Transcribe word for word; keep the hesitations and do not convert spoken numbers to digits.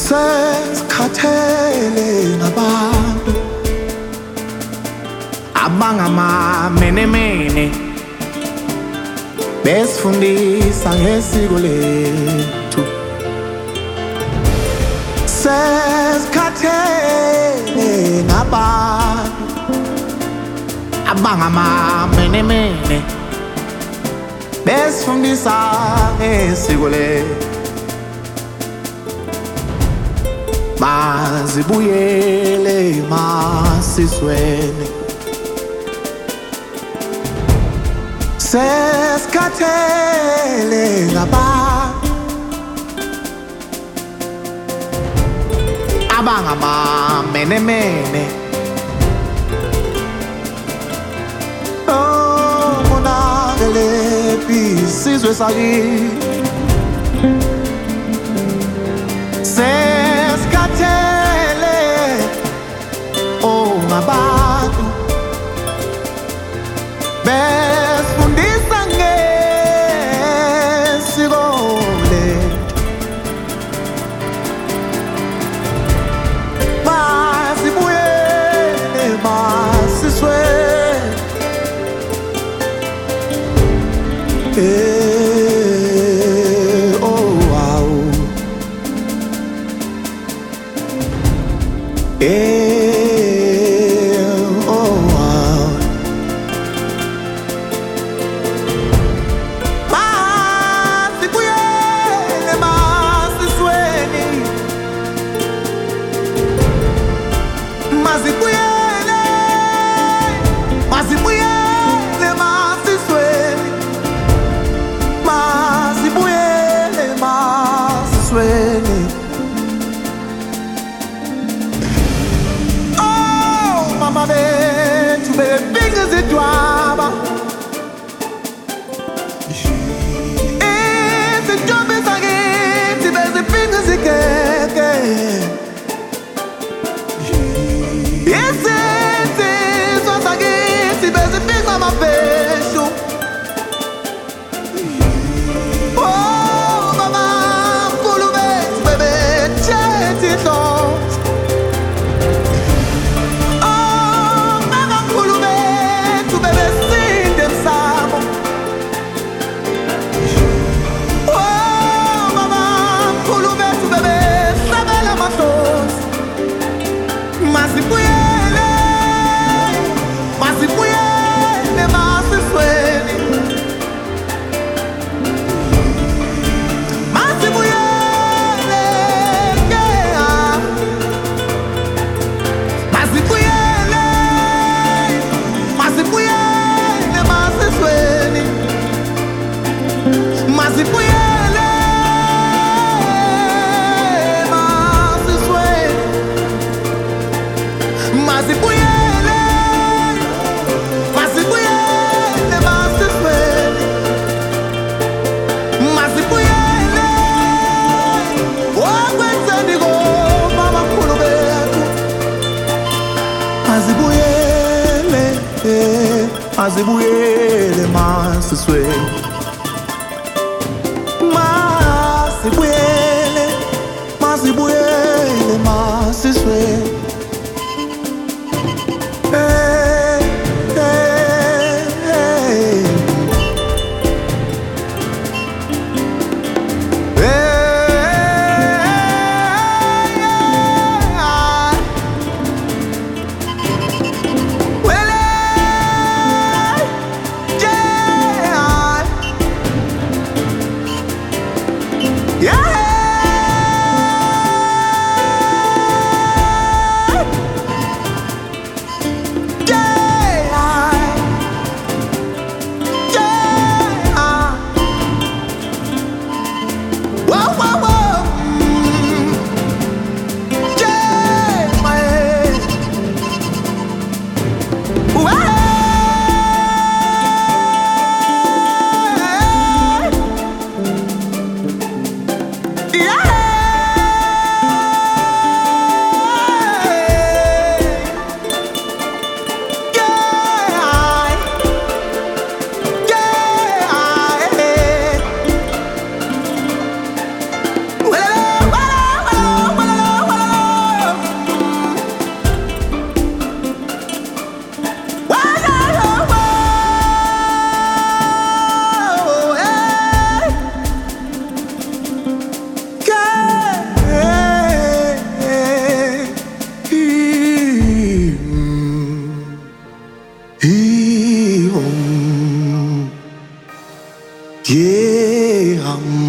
Sesikhathele ngabantu abangamamenemene besifundisa ngesiko lethu. Sesikhathele ngabantu abangamamenemene besifundisa ngesiko lethu. Mazibuyele emasisweni, sesikhathele ngabantu abangamamenemene omonakele isizwe sakithi. Sesikhathele ngabantu besifundisa ngesiko lethu. Masibuyele emasisweni, eh, oh wow, eh, oh wow. Masibuyele emasisweni, masibuyele, masibuyele emasisweni, masibuyele emasisweni. Oh mama bethu bebefika izidwaba, izintombi zakithi bezifika izigege, izinsizwa zakithi bezifika amabheshu. Oh mama mkhulu bethu bebethetha inhloso, oh mama mkhulu bethu bebesinda emsamo. Oh mama mkhulu bethu bebehlabela amadlozi. Masibuyele, masibuyele emasisweni, masibuyele, yeah. Masibuyele, masibuyele emasisweni, masibuyele emasisweni, masibuyele, masibuyele emasisweni, masibuyele okwenzeni komama mkhulu bethu. Masibuyele, eh, masibuyele emasisweni, masibuyele, masibuyele emasisweni. Hey, hey, hey. Well, well, well, well, well. yeah,